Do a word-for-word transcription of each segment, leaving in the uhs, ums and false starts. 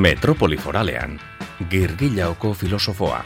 Metropoli Foralean, Girgillaoko filosofoa.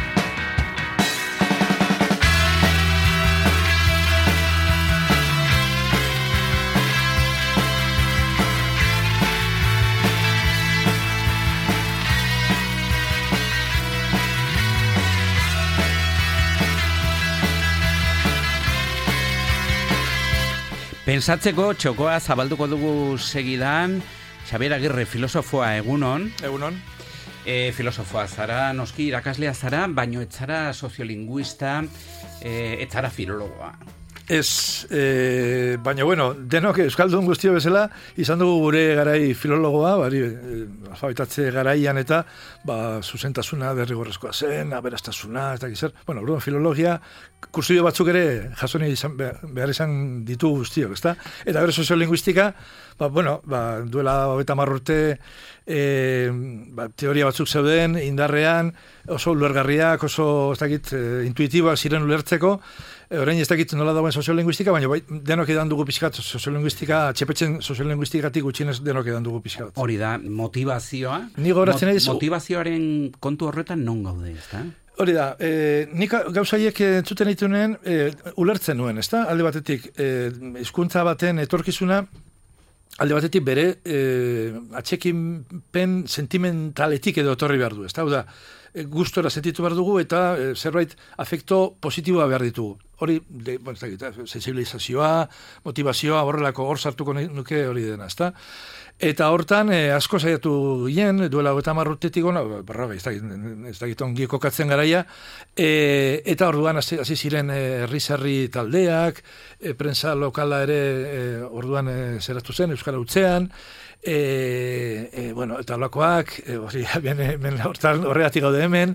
Pentsatzeko txokoa zabalduko dugu segidan. Xabier Agirre, filosofoa, egunon. Egunon. E, filosofoa zara, noski irakaslea zara, baino etzara soziolinguista, e, etzara filologoa. Ez, e, baina bueno, denok euskaldun guztio bezala, izan dugu gure garai filologoa, bari, e, alfabetatze garaian eta ba, zuzentasuna derrigorrezkoa zen, aberastasuna, ez dakiz zer. Bueno, orduan filologia, kursuio batzuk ere jasoni izan, behar izan ditu guztiok, ezta? Eta gero soziolinguistika, ba, bueno, ba, duela hogeita hamar urte e, ba, teoria batzuk zeuden, indarrean, oso ulergarriak, oso ez dakit, e, intuitiboak ziren ulertzeko. Orain ez dakit nola dagoen soziolinguistika, baina bai, denok edan dugu pixkat soziolinguistika, txepetzen soziolinguistikatik gutxienez denok edan dugu pixkat. Hori da, motivazioa. Ni goratzen Mot- naiz. Motivazioaren kontu horretan non gaude, ezta? Hori da, e, nik gauzaiek entzuten ditunen e, ulertzen nuen, ezta? Alde batetik, e, hizkuntza baten etorkizuna, alde batetik bere e, atxekinpen sentimentaletik edo etorri behar du, ezta? Hau da, e, gustora sentitu behar dugu eta e, zerbait afekto positiboa behar ditugu. Hori, de, bueno, ez dakit, sensibilizazioa, motivazioa, horrelako hor sartuko nuke hori dena, ezta? Eta hortan, eh, asko saiatu ginen, duela hogeita hamar urtetik ona, berroge, ez dakit, ez dakit ongi kokatzen garaia, e, eta orduan hasi hasi ziren herri-herri taldeak, e, prensa lokala ere e, orduan e, zeratu zen, Euskara Hutsean, e, e, bueno, eta holakoak, e, hori, hemen hortan horregatik gaude hemen,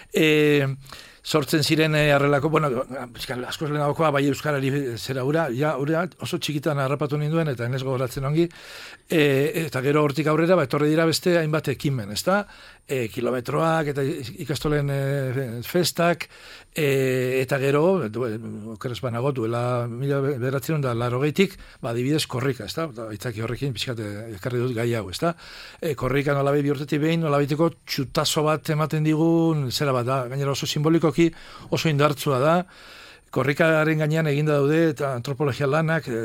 e, sortzen ziren harrelako, bueno, askoz lehenagokoa bai euskarari zera ura, ja, ura oso txikitan harrapatu ninduen, eta enez gogoratzen ongi, e, eta gero hortik aurrera, ba, etorri dira beste hainbat ekimen, ezta? E, kilometroak, eta ikastolen e, festak, e, eta gero, okeres banago, duela mila beratzen da larogeitik, ba, adibidez korrika, ezta? Aitzaki horrekin, pixkat, ekarri dut gai hau, ezta? E, korrika nolabait bi urtetik behin, nolabaiteko txutazo bat ematen digun, zera bat da, gainera oso simboliko oso indartsua da, korrikaren gainean eginda daude, eta antropologia lanak, e,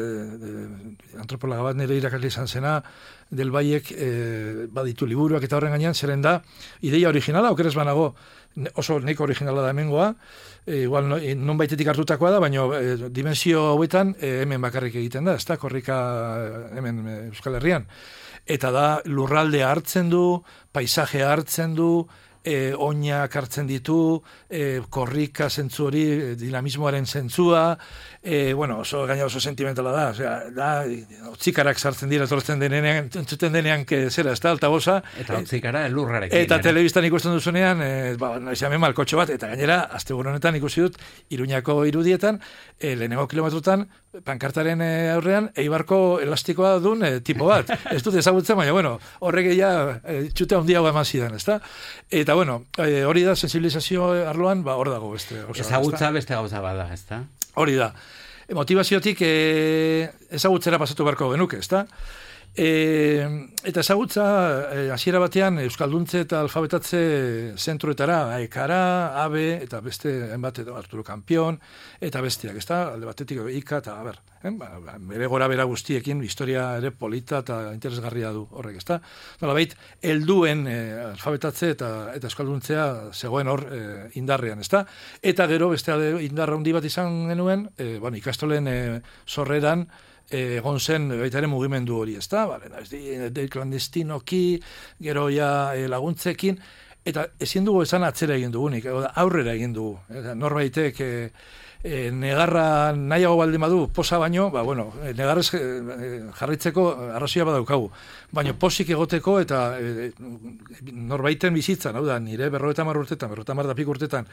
e, antropologa bat nire irakasle izan zena, del baiek e, baditu liburuak eta horren gainean, zeren da, ideia originala, okeres banago, oso neko originala da hemengoa, e, igual no, non baitetik hartutakoa da, baina e, dimensio hauetan e, hemen bakarrik egiten da, ez da, korrika hemen e, Euskal Herrian. Eta da, lurraldea hartzen du, paisajea hartzen du, E, oinak hartzen ditu, e, korrika zentzu hori, e, dinamismoaren zentzua, e, bueno, oso gaina oso sentimentala da, osea, da, otzikarak sartzen dira, tortzen denean, entzuten denean, que zera, ez da, altabosa. Eta otzikara elurrarekin. Eta telebistan ikusten duzunean, e, ba, noizamen malkotxo bat, eta gainera, asteburu honetan ikusi dut, Iruñako irudietan, e, lehenengo kilometrotan, pankartaren aurrean, Eibarko elastikoa dun e, tipo bat. Ez dut ezagutzen, baina, bueno, horrek ja e, txute handiago eman zidan, ez da? Eta, bueno, e, hori da, sensibilizazio arloan, ba, hor dago beste. Ezagutza beste gauza bada, ez da? Hori da. E, motivaziotik e, ezagutzera pasatu beharko genuke, ez da? E, eta ezagutza, e, hasiera batean, Euskalduntze eta alfabetatze zentruetara, Aekara, Abe, eta beste, enbat, Arturo Kampion, eta besteak, ez da? Alde batetik, Ika, eta, ber, eh? ba, bere gora bera guztiekin, historia ere polita eta interesgarria du horrek, ez da? Nolabait, helduen e, alfabetatze eta, eta Euskalduntzea zegoen hor e, indarrean, ez da? Eta gero, beste indarra handi bat izan genuen, e, bueno, ikastolen e, sorreran, egon zen baita ere mugimendu hori, ezta? Vale, ez di klandestinoki, gero ja e, laguntzekin, eta ezin dugu esan atzera egin dugunik, aurrera egin dugu. Norbaitek e, e, negarra nahiago baldin badu, posa baino, ba, bueno, negarrez e, jarritzeko arrazoia badaukagu. Baina posik egoteko eta e, norbaiten bizitzan, hau da, nire berrogeita hamar urtetan, berrogeita hamar da pik urtetan,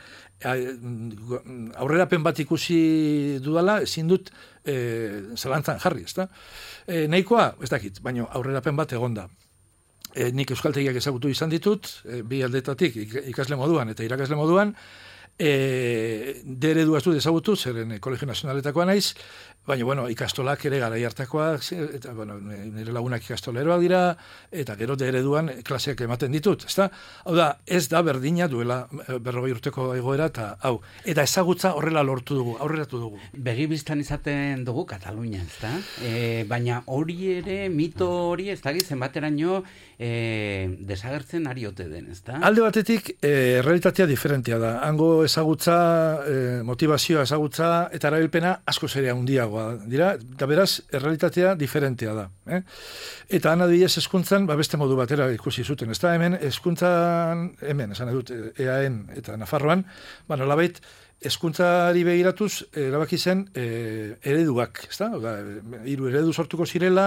aurrerapen bat ikusi dudala, ezin dut e, zalantzan jarri, ezta? E, nahikoa, ez dakit, baina aurrerapen bat egonda. E, nik euskaltegiak ezagutu izan ditut, e, bi aldetatik ikasle moduan eta irakasle moduan, E, de eredua ez dut ezagutu, zeren Kolegio Nazionaletakoa naiz, baina, bueno, ikastolak ere garai hartakoak, eta, bueno, nire lagunak ikastoleroak dira, eta gero de ereduan klaseak ematen ditut, ezta? Hau da, ez da berdina duela berrogei urteko egoera, eta hau, eta ezagutza horrela lortu dugu, aurreratu dugu. Begibistan izaten dugu Katalunia, ezta? E, baina hori ere, mito hori, ez da zenbateraino e, desagertzen ari ote den, ezta? Alde batetik, e, realitatea diferentea da. Hango ezagutza, e, motivazioa ezagutza, eta erabilpena asko zerea handiago dira, da beraz, errealitatea diferentea da. Eh? Eta han adibidez hezkuntzan, ba beste modu batera ikusi zuten. Ez da hemen, hezkuntzan, hemen, esan edut, E A N eta Nafarroan, ba nolabait, hezkuntzari begiratuz, erabaki zen e, ereduak, ez da? Oda, hiru eredu sortuko zirela,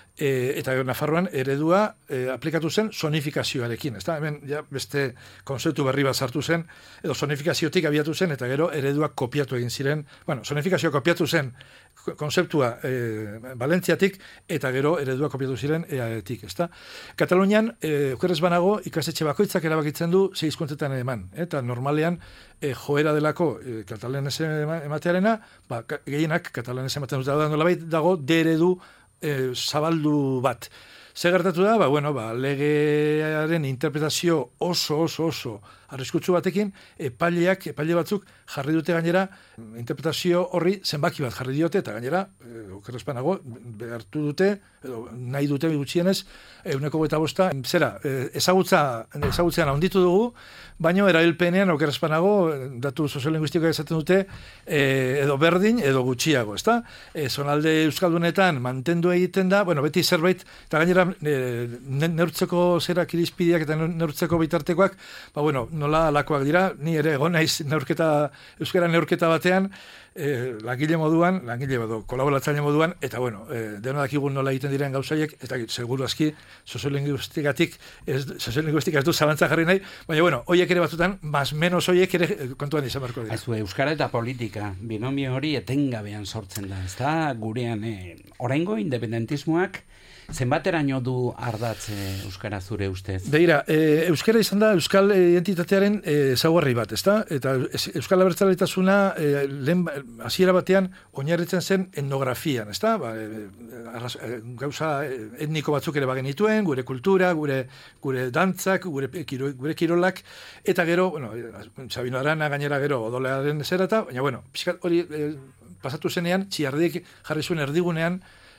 e, eta Nafarroan eredua e, aplikatu zen sonifikazioarekin, ez da? Hemen ja, beste konzeptu berri bat sartu zen, edo sonifikaziotik abiatu zen, eta gero ereduak kopiatu egin ziren, bueno, sonifikazioa kopiatu zen konzeptua e, Valentziatik, eta gero eredua kopiatu ziren E A E-tik, ez da? Katalunian, e, okerrez banago, ikastetxe bakoitzak erabakitzen du sei hizkuntzetan eman, eta normalean e, joera delako e, katalanez ematearena, ba, gehienak katalanez ematen dut da nolabait dago de eredu e, zabaldu bat. Ze gertatu da, ba, bueno, ba, legearen interpretazio oso, oso, oso arriskutsu batekin, epaileak, epaile batzuk jarri dute gainera, interpretazio horri zenbaki bat jarri diote, eta gainera, e, okerrezpanago, behartu dute, edo nahi dute gutxienez, euneko eta bosta, zera, e, ezagutza, ezagutzean handitu dugu, baino erabilpenean okerrezpanago, datu soziolinguistikoa esaten dute, e, edo berdin, edo gutxiago, ezta? E, zonalde euskaldunetan mantendu egiten da, bueno, beti zerbait, eta gainera, e, neurtzeko zerak irizpideak eta neurtzeko bitartekoak, ba, bueno, nola alakoak dira, ni ere egon naiz neurketa, euskara neurketa batean, e, langile moduan, langile edo kolaboratzaile moduan, eta bueno, e, dena dakigun nola egiten diren gauzaiek, eta seguru aski soziolinguistikatik, soziolinguistika ez du zabantza jarri nahi, baina bueno, hoiek ere batzutan, mas menos hoiek ere kontuan izan barko dira. Aizu, euskara eta politika, binomio hori etengabean sortzen da, ez da, gurean, e, oraingo independentismoak, zenbateraino du ardatz e, euskara zure ustez? Begira, e, euskara izan da euskal identitatearen ezaugarri e, bat, ezta? Eta euskal abertzaletasuna e, lehen hasiera batean oinarritzen zen etnografian, ezta? Ba, e, arras, e, gauza etniko batzuk ere bagenituen, gure kultura, gure gure dantzak, gure kiro, gure kirolak, eta gero, bueno, Sabino Arana gainera gero odolearen zera eta, baina bueno, pixkat hori e, pasatu zenean, txiardik jarri zuen erdigunean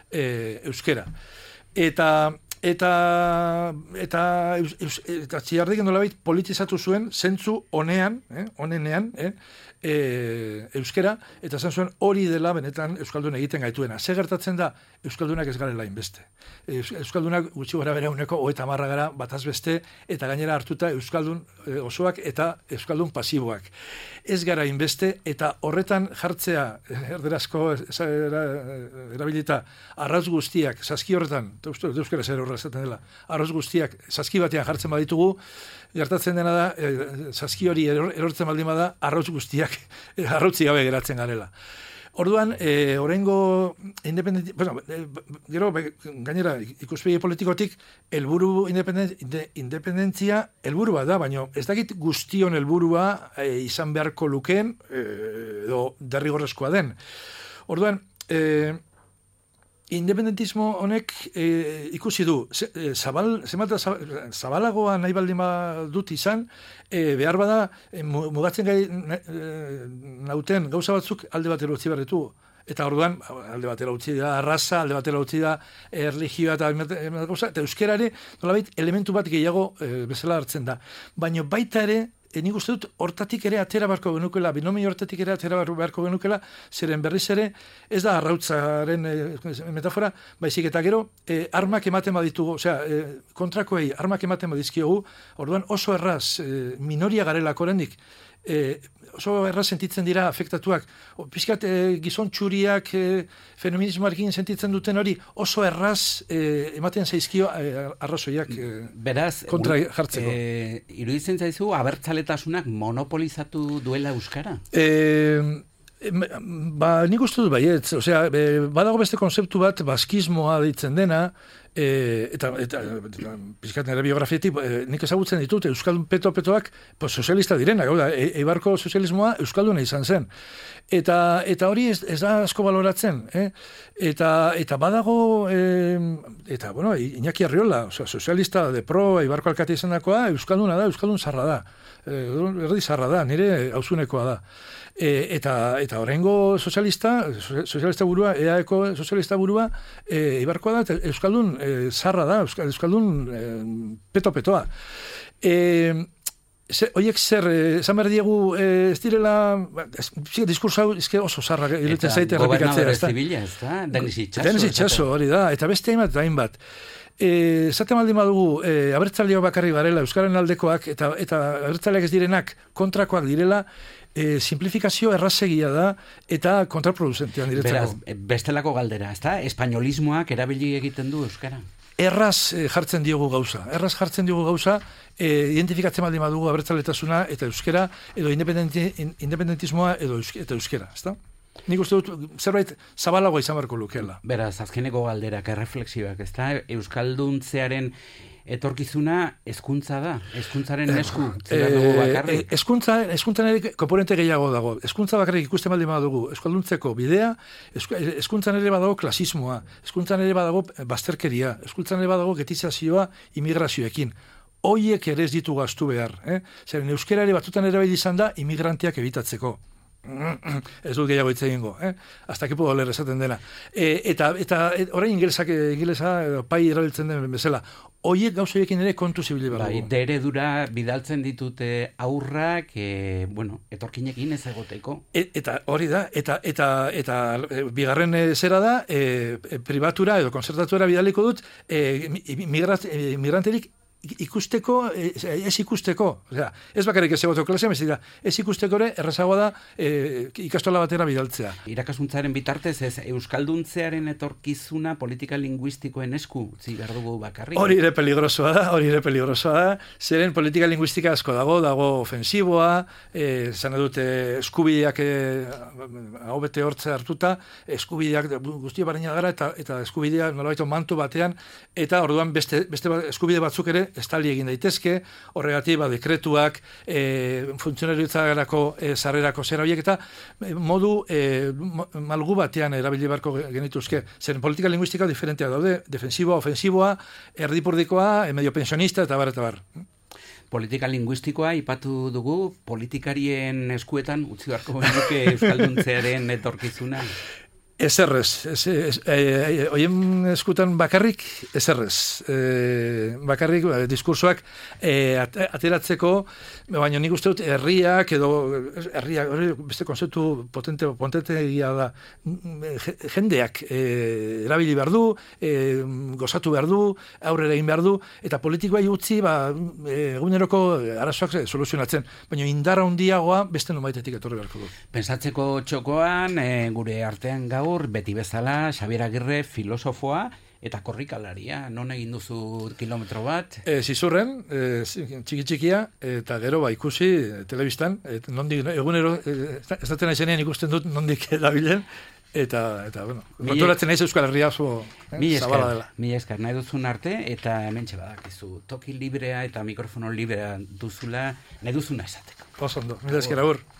e, euskera. Eta eta eta eta txiardik nolabait politizatu zuen zentzu honean, eh, honenean, eh, e, euskera, eta esan zuen hori dela benetan euskaldun egiten gaituena. Ze gertatzen da euskaldunak ez garela inbeste. Euskaldunak gutxi gara bera uneko hogeita hamarra gara bataz beste, eta gainera hartuta euskaldun osoak eta euskaldun pasiboak. Ez gara inbeste, eta horretan jartzea erderazko erabilita arrauz guztiak, saski horretan, euskara zer horra esaten dela, arrauz guztiak saski batean jartzen baditugu, gertatzen dena da, e, saski hori erortzen baldin bada, arrauz guztiak, arrautzi gabe geratzen garela. Orduan, e, oraingo independenti, bueno, e, gero, gainera, ikuspegi politikotik, helburu independentzia helburua da, baina ez dakit guztion helburua e, izan beharko lukeen, e, edo derrigorrezkoa den. Orduan, e, independentismo honek e, ikusi du, zabal, zemata zabalagoa nahi baldin dut izan, e, behar bada e, mugatzen gai e, nauten gauza batzuk alde batera utzi berretu. Eta orduan, alde batera utzi da arraza, alde batera utzi da erlijioa eta gauza, eta euskerare nolabait elementu bat gehiago e, bezala hartzen da. Baina baita ere, E, nik uste dut, hortatik ere atera barko genukela, binomio hortatik ere atera barko genukela, zeren berriz ere, ez da arrautzaren e, metafora, baizik eta gero, e, armak ematen baditugu, osea, e, kontrakoei armak ematen badizkiogu, orduan oso erraz, e, minoria garelako oraindik, e, oso erraz sentitzen dira afektatuak, o, pixkat e, gizon txuriak e, feminismoarekin sentitzen duten hori, oso erraz e, ematen zaizkio e, arrazoiak e, beraz, kontra jartzeko. E, iruditzen zaizu, abertzaletasunak monopolizatu duela euskara? E, ba, nik uste dut baietz, osea, e, badago beste konzeptu bat, baskismoa ditzen dena, E, eta, eta, eta pizkat nire biografietik, e, nik ezagutzen ditut, Euskaldun peto-petoak pues, sozialista direnak, e, Eibarko sozialismoa Euskalduna izan zen. Eta, eta hori ez, ez da asko baloratzen. Eh? Eta, eta badago, e, eta, bueno, Iñaki Arriola, o sea, sozialista de pro, Eibarko alkate izaнаkoa, Euskalduna da, Euskaldun zarra da. E, erdi zarra da, nire hauzunekoa da. E, eta eta oraingo sozialista, sozialista burua, E A Eko sozialista burua, e, Eibarkoa da, Euskaldun e, zarra da, Euskaldun e, peto-petoa. E, Oiek zer, esan behar diegu, ez direla, diskursa oso zarra iruditzen zaite errepikatzea. Eta gobernadore zibila, ez da? Denis Itxaso. Denis Itxaso, hori da, eta beste hainbat, hainbat. Zaten baldin badugu, abertzaleak bakarri garela, Euskaren aldekoak, eta, eta abertzaleak ez direnak kontrakoak direla, E, simplifikazio errazegia da eta kontraproduzentean diretzako. Beraz, bestelako galdera, ez da? Espainolismoak erabili egiten du Euskara? Erraz e, jartzen diogu gauza. Erraz jartzen diogu gauza, e, identifikatzen baldin badugu abertzaletasuna eta euskera, edo independenti, independentismoa edo euskera, eta euskera, ez da? Nik uste dut, zerbait zabalagoa izan beharko lukeela. Beraz, azkeneko galderak, erreflexioak, ez da? Euskalduntzearen etorkizuna hezkuntza da, hezkuntzaren esku, zela dugu bakarrik. Hezkuntza, hezkuntzan ere komponente gehiago dago. Hezkuntza bakarrik ikusten baldin badugu, euskalduntzeko bidea, hezkuntzan ere badago klasismoa, hezkuntzan ere badago bazterkeria, hezkuntzan ere badago getizazioa immigrazioekin. Hoiek ere ez ditu gastu behar, eh? Zeren euskera ere batutan erabili izan da immigranteak ebitatzeko. Ez dut gehiago hitz egingo, eh? Hasta que puedo leer esaten dena. E, eta eta et, orain ingelesak ingelesa pai erabiltzen den bezala. Hoiek gauza horiekin ere kontu zibili behar dugu. Bai, deredura bidaltzen ditute aurrak, e, bueno, etorkinekin ez egoteko. E, eta hori da, eta eta eta e, bigarren e, zera da, e, e, pribatura edo konzertatuera bidaliko dut, e, migrat, e, migranterik ikusteko, ez ikusteko, osea, ez bakarrik ez egoteko klasean, ez dira, ez ikusteko ere errazagoa da e, ikastola batera bidaltzea. Irakaskuntzaren bitartez ez euskalduntzearen etorkizuna politika linguistikoen esku utzi behar dugu bakarrik. Hori ere peligrosoa da, hori ere peligrosoa da, zeren politika linguistika asko dago, dago ofensiboa, e, zan dute eskubideak e, hau bete hortze hartuta, eskubideak guztia barina gara, eta, eta eskubideak nolabaito mantu batean, eta orduan beste, beste eskubide batzuk ere estali egin daitezke, horregatik ba, dekretuak, e, funtzionarioetarako e, sarrerako zera horiek, eta e, modu e, malgu batean erabili beharko genituzke. Zer politika linguistika diferentea daude, defensiboa, ofensiboa, erdipurdikoa, e, medio pensionista, eta bar, eta bar. Politika linguistikoa ipatu dugu, politikarien eskuetan utzi beharko genuke euskalduntzearen etorkizuna. Ezerrez, ez, ez, e, oien eskutan bakarrik, ezerrez. E, bakarrik, ba, diskursoak e, ateratzeko, baina nik uste dut herriak, edo herriak, beste konzeptu potente, potente da, jendeak e, erabili behar du, e, gozatu behar du, aurrera egin behar du, eta politikoa utzi, ba, eguneroko arazoak soluzionatzen, baina indarra handiagoa beste nomaitetik etorri beharko du. Pensatzeko txokoan, e, gure artean gaur, beti bezala, Xabier Agirre filosofoa eta korrikalaria. Non egin duzu kilometro bat? E, zizurren, e, txiki-txikia, eta gero ba ikusi e, telebistan, et, nondik, egunero, e, ez daten aizenean ikusten dut nondik dabilen, eta, eta bueno, konturatzen naiz Euskal Herria oso eh, zabala dela. Mi esker, nahi duzun arte, eta hementxe badakizu, toki librea eta mikrofono librea duzula, nahi duzuna esateko. Oso ondo, mila esker agur.